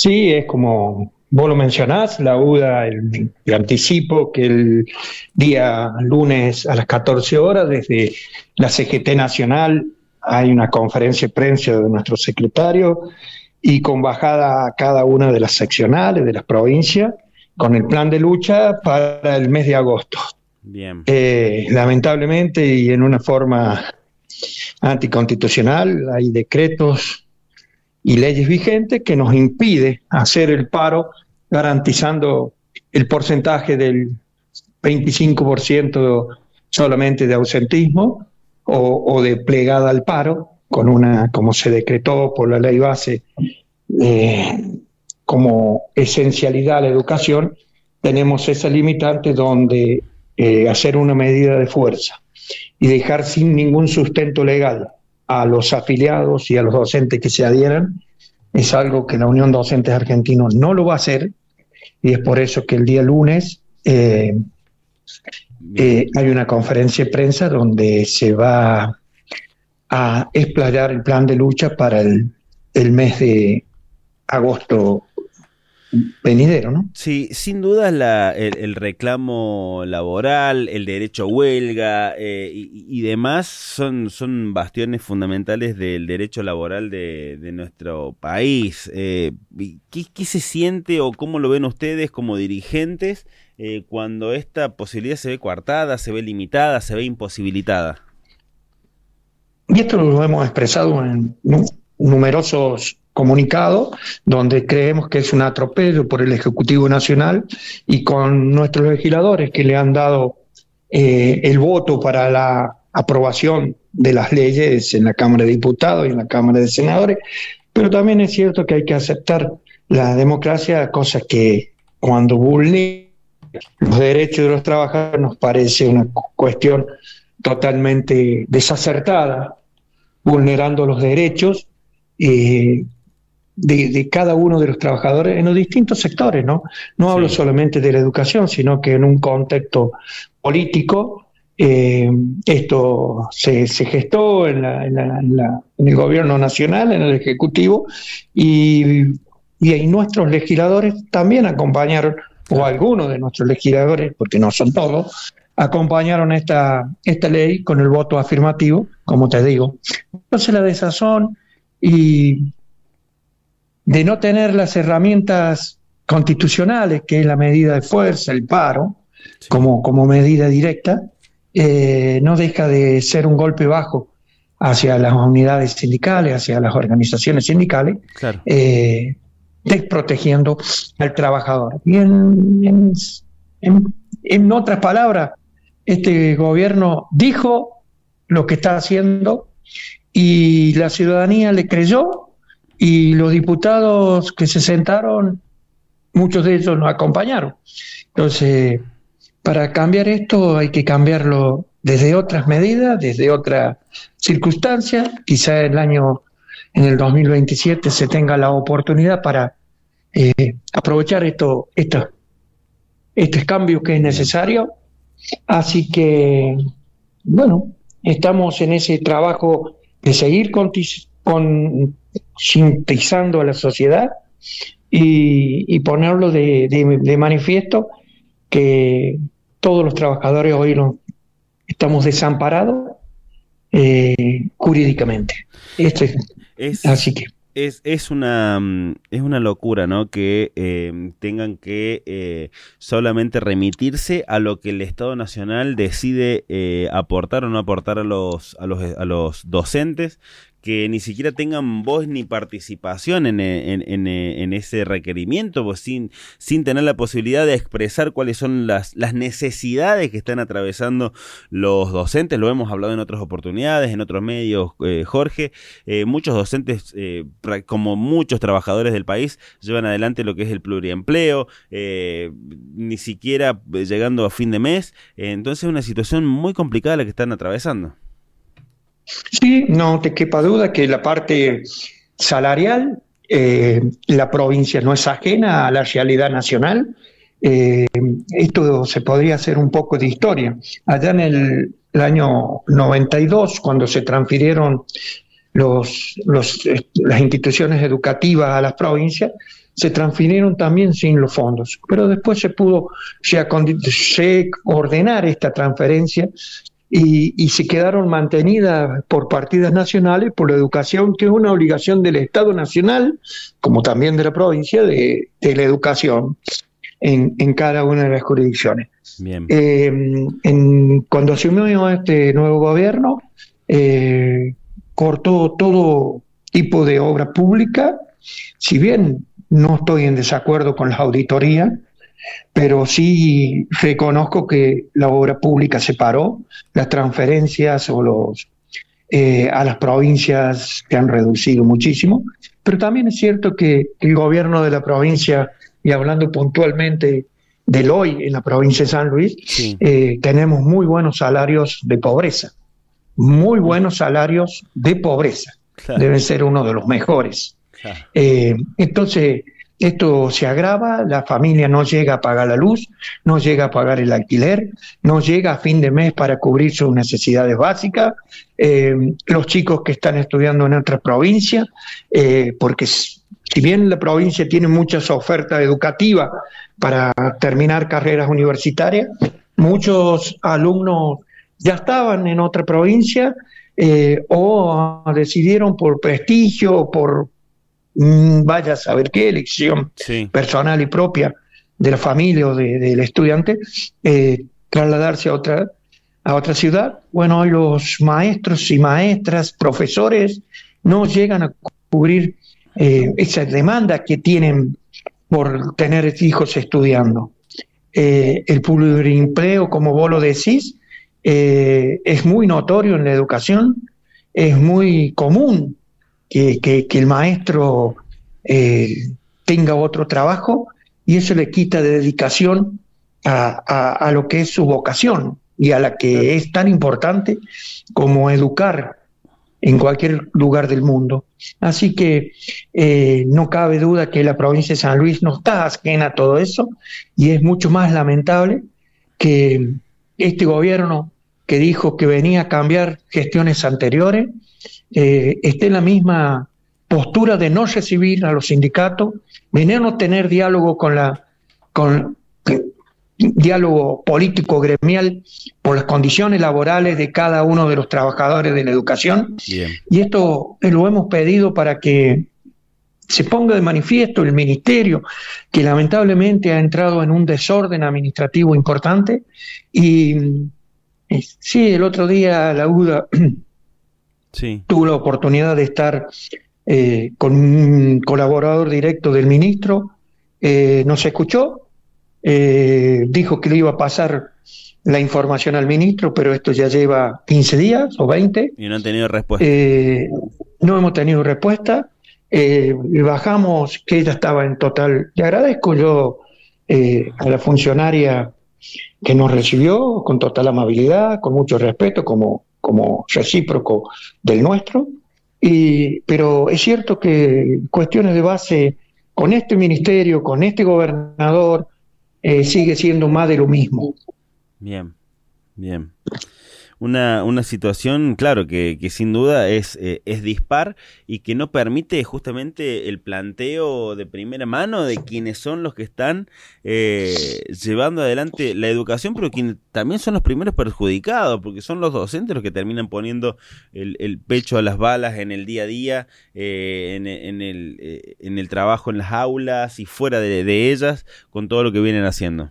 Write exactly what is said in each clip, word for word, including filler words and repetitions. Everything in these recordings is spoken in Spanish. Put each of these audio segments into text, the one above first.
Sí, es como vos lo mencionás, la UDA, el, el anticipo que el día lunes a las catorce horas desde la C G T Nacional hay una conferencia de prensa de nuestro secretario y con bajada a cada una de las seccionales de las provincias con el plan de lucha para el mes de agosto. Bien. Eh, lamentablemente y en una forma anticonstitucional hay decretos y leyes vigentes que nos impide hacer el paro garantizando el porcentaje del veinticinco por ciento solamente de ausentismo o, o de plegada al paro, con una, como se decretó por la ley base, eh, como esencialidad a la educación. Tenemos esa limitante donde eh, hacer una medida de fuerza y dejar sin ningún sustento legal a los afiliados y a los docentes que se adhieran, es algo que la Unión Docentes Argentinos no lo va a hacer, y es por eso que el día lunes eh, eh, hay una conferencia de prensa donde se va a explayar el plan de lucha para el, el mes de agosto venidero, ¿no? Sí, sin duda la, el, el reclamo laboral, el derecho a huelga eh, y, y demás son, son bastiones fundamentales del derecho laboral de, de nuestro país. Eh, ¿qué, ¿Qué se siente o cómo lo ven ustedes como dirigentes eh, cuando esta posibilidad se ve coartada, se ve limitada, se ve imposibilitada? Y esto lo hemos expresado en numerosos comunicado, donde creemos que es un atropello por el Ejecutivo Nacional y con nuestros legisladores que le han dado eh, el voto para la aprobación de las leyes en la Cámara de Diputados y en la Cámara de Senadores, pero también es cierto que hay que aceptar la democracia, cosa que cuando vulnera los derechos de los trabajadores nos parece una cuestión totalmente desacertada, vulnerando los derechos eh, De, de cada uno de los trabajadores en los distintos sectores, ¿no? No sí. Hablo solamente de la educación, sino que en un contexto político eh, esto se, se gestó en, la, en, la, en, la, en el gobierno nacional, en el Ejecutivo, y, y, y nuestros legisladores también acompañaron, o algunos de nuestros legisladores, porque no son todos, acompañaron esta, esta ley con el voto afirmativo, como te digo. Entonces la desazón y de no tener las herramientas constitucionales, que es la medida de fuerza, el paro, sí. como, como medida directa, eh, no deja de ser un golpe bajo hacia las unidades sindicales, hacia las organizaciones sindicales, claro. eh, desprotegiendo al trabajador. Y en, en, en, en otras palabras, este gobierno dijo lo que está haciendo y la ciudadanía le creyó. Y los diputados que se sentaron, muchos de ellos nos acompañaron. Entonces, para cambiar esto hay que cambiarlo desde otras medidas, desde otras circunstancias. Quizá el año, en el dos mil veintisiete, se tenga la oportunidad para eh, aprovechar esto, esto, este cambio que es necesario. Así que, bueno, estamos en ese trabajo de seguir con... con sintetizando a la sociedad y, y ponerlo de, de, de manifiesto que todos los trabajadores hoy no, estamos desamparados eh, jurídicamente. Esto es, es, así que es, es una es una locura, ¿no? Que eh, tengan que eh, solamente remitirse a lo que el Estado Nacional decide eh, aportar o no aportar a los a los a los docentes, que ni siquiera tengan voz ni participación en, en, en, en ese requerimiento, pues sin, sin tener la posibilidad de expresar cuáles son las, las necesidades que están atravesando los docentes. Lo hemos hablado en otras oportunidades, en otros medios, eh, Jorge. Eh, muchos docentes, eh, como muchos trabajadores del país, llevan adelante lo que es el pluriempleo, eh, ni siquiera llegando a fin de mes. Eh, entonces es una situación muy complicada la que están atravesando. Sí, no te quepa duda que la parte salarial, eh, la provincia no es ajena a la realidad nacional. Eh, esto se podría hacer un poco de historia. Allá en el, el año noventa y dos, cuando se transfirieron los, los, las instituciones educativas a las provincias, se transfirieron también sin los fondos, pero después se pudo se, se ordenar esta transferencia y, y se quedaron mantenidas por partidas nacionales por la educación, que es una obligación del Estado Nacional, como también de la provincia, de, de la educación en, en cada una de las jurisdicciones. Bien. Eh, en, cuando asumió este nuevo gobierno, eh, cortó todo tipo de obra pública, si bien no estoy en desacuerdo con las auditorías, pero sí reconozco que la obra pública se paró, las transferencias o los eh, a las provincias se han reducido muchísimo, pero también es cierto que el gobierno de la provincia, y hablando puntualmente del hoy en la provincia de San Luis, sí. eh, tenemos muy buenos salarios de pobreza, muy buenos salarios de pobreza, claro. Deben ser uno de los mejores. Claro. Eh, entonces, esto se agrava, la familia no llega a pagar la luz, no llega a pagar el alquiler, no llega a fin de mes para cubrir sus necesidades básicas, eh, los chicos que están estudiando en otras provincias, eh, porque si bien la provincia tiene muchas ofertas educativas para terminar carreras universitarias, muchos alumnos ya estaban en otra provincia eh, o decidieron por prestigio o por vaya a saber qué, elección sí. personal y propia de la familia o de, del estudiante, eh, trasladarse a otra, a otra ciudad. Bueno, los maestros y maestras, profesores, no llegan a cubrir eh, esa demanda que tienen por tener hijos estudiando. Eh, el pluriempleo, como vos lo decís, eh, es muy notorio en la educación, es muy común Que, que, que el maestro eh, tenga otro trabajo y eso le quita de dedicación a, a, a lo que es su vocación y a la que es tan importante como educar en cualquier lugar del mundo. Así que eh, no cabe duda que la provincia de San Luis no está ajena a todo eso y es mucho más lamentable que este gobierno que dijo que venía a cambiar gestiones anteriores Eh, esté en la misma postura de no recibir a los sindicatos, de no tener diálogo con la con diálogo político gremial por las condiciones laborales de cada uno de los trabajadores de la educación. Bien. Y esto lo hemos pedido para que se ponga de manifiesto el ministerio, que lamentablemente ha entrado en un desorden administrativo importante. Y eh, sí, el otro día la U D A Sí. tuvo la oportunidad de estar eh, con un colaborador directo del ministro, eh, nos escuchó, eh, dijo que le iba a pasar la información al ministro, pero esto ya lleva quince días o veinte. Y no han tenido respuesta. Eh, no hemos tenido respuesta, eh, bajamos que ella estaba en total, le agradezco yo eh, a la funcionaria que nos recibió con total amabilidad, con mucho respeto, como como recíproco del nuestro, y, pero es cierto que cuestiones de base con este ministerio, con este gobernador, eh, sigue siendo más de lo mismo. Bien, bien. Una, una situación, claro, que, que sin duda es, eh, es dispar y que no permite justamente el planteo de primera mano de quienes son los que están eh, llevando adelante la educación, pero quienes también son los primeros perjudicados, porque son los docentes los que terminan poniendo el, el pecho a las balas en el día a día, eh, en, en, el, eh, en el trabajo en las aulas y fuera de, de ellas, con todo lo que vienen haciendo.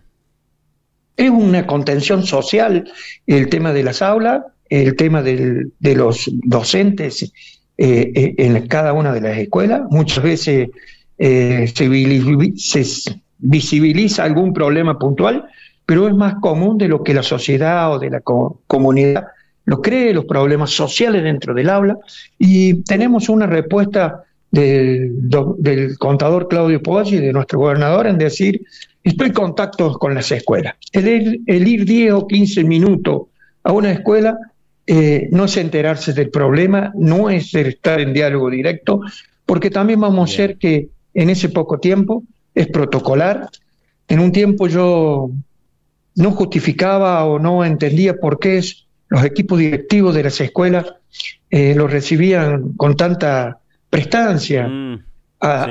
Es una contención social el tema de las aulas, el tema del, de los docentes eh, en cada una de las escuelas. Muchas veces eh, se, se visibiliza algún problema puntual, pero es más común de lo que la sociedad o de la co- comunidad lo cree, los problemas sociales dentro del aula. Y tenemos una respuesta del, del contador Claudio Poggi, de nuestro gobernador, en decir: estoy en contacto con las escuelas. El ir, el ir diez o quince minutos a una escuela eh, no es enterarse del problema, no es estar en diálogo directo, porque también vamos Bien. a ser que en ese poco tiempo es protocolar. En un tiempo yo no justificaba o no entendía por qué es, los equipos directivos de las escuelas eh, los recibían con tanta prestancia mm, a, sí.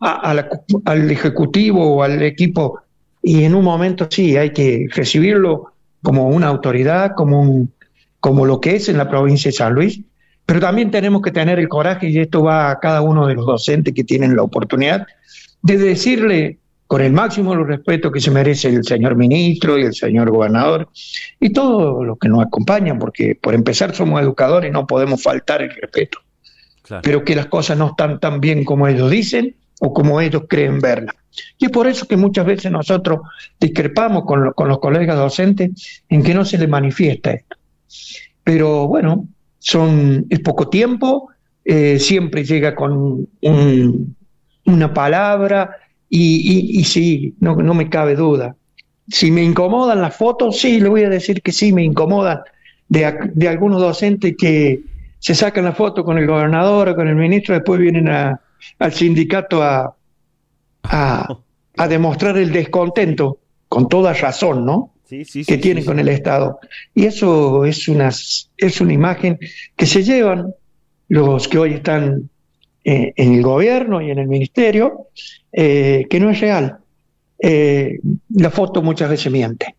a, a la, al ejecutivo o al equipo, y en un momento sí hay que recibirlo como una autoridad, como, un, como lo que es en la provincia de San Luis, pero también tenemos que tener el coraje, y esto va a cada uno de los docentes que tienen la oportunidad, de decirle con el máximo respeto que se merece el señor ministro y el señor gobernador y todos los que nos acompañan, porque por empezar somos educadores y no podemos faltar el respeto. Claro. Pero que las cosas no están tan bien como ellos dicen o como ellos creen verlas. Y es por eso que muchas veces nosotros discrepamos con, lo, con los colegas docentes en que no se les manifiesta esto. Pero bueno, son, es poco tiempo, eh, siempre llega con un, una palabra y, y, y sí, no, no me cabe duda. Si me incomodan las fotos, sí, le voy a decir que sí, me incomodan de, de algunos docentes que se sacan la foto con el gobernador o con el ministro, después vienen a, al sindicato a, a, a demostrar el descontento, con toda razón, ¿no? Sí, sí, sí, que tienen sí, sí. con el Estado. Y eso es una, es una imagen que se llevan los que hoy están eh, en el gobierno y en el ministerio, eh, que no es real. Eh, la foto muchas veces miente.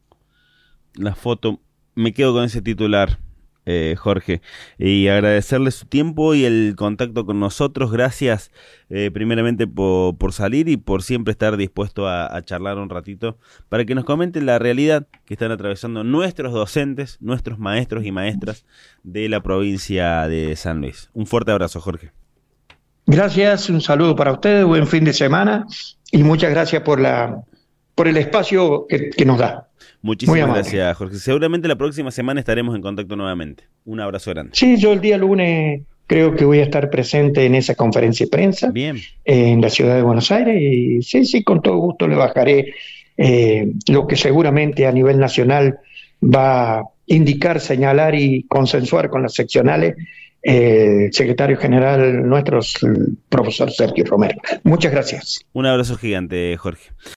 La foto, me quedo con ese titular. Eh, Jorge, y agradecerle su tiempo y el contacto con nosotros. Gracias eh, primeramente por, por salir y por siempre estar dispuesto a, a charlar un ratito para que nos comenten la realidad que están atravesando nuestros docentes, nuestros maestros y maestras de la provincia de San Luis. Un fuerte abrazo, Jorge. Gracias, un saludo para ustedes, buen fin de semana y muchas gracias por la por el espacio que, que nos da. Muchísimas gracias, Jorge. Seguramente la próxima semana estaremos en contacto nuevamente. Un abrazo grande. Sí, yo el día lunes creo que voy a estar presente en esa conferencia de prensa. Bien. Eh, en la ciudad de Buenos Aires. Y sí, sí, con todo gusto le bajaré eh, lo que seguramente a nivel nacional va a indicar, señalar y consensuar con las seccionales eh, el secretario general nuestro, el profesor Sergio Romero. Muchas gracias. Un abrazo gigante, Jorge.